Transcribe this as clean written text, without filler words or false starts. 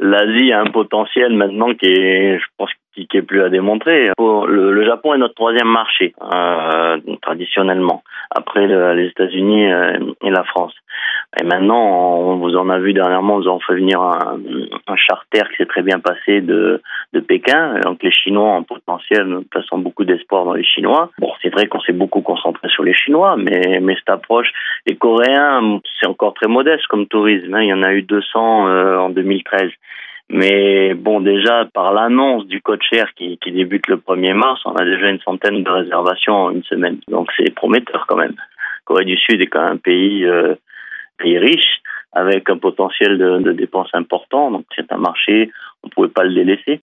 l'Asie a un potentiel maintenant je pense, qui est plus à démontrer. Le Japon est notre troisième marché, traditionnellement, après les États-Unis et la France. Et maintenant, on vous en a vu dernièrement, nous avons fait venir un charter qui s'est très bien passé de Pékin. Donc les Chinois en potentiel, nous plaçons beaucoup d'espoir dans les Chinois. Bon, c'est vrai qu'on s'est beaucoup concentré sur les Chinois, mais cette approche, les Coréens, c'est encore très modeste comme tourisme. Il y en a eu 200 en 2013. Mais bon, déjà, par l'annonce du code-share qui débute le 1er mars, on a déjà une centaine de réservations en une semaine. Donc c'est prometteur quand même. Corée du Sud est quand même un pays riche, avec un potentiel de dépenses important. Donc c'est un marché, on ne pouvait pas le délaisser.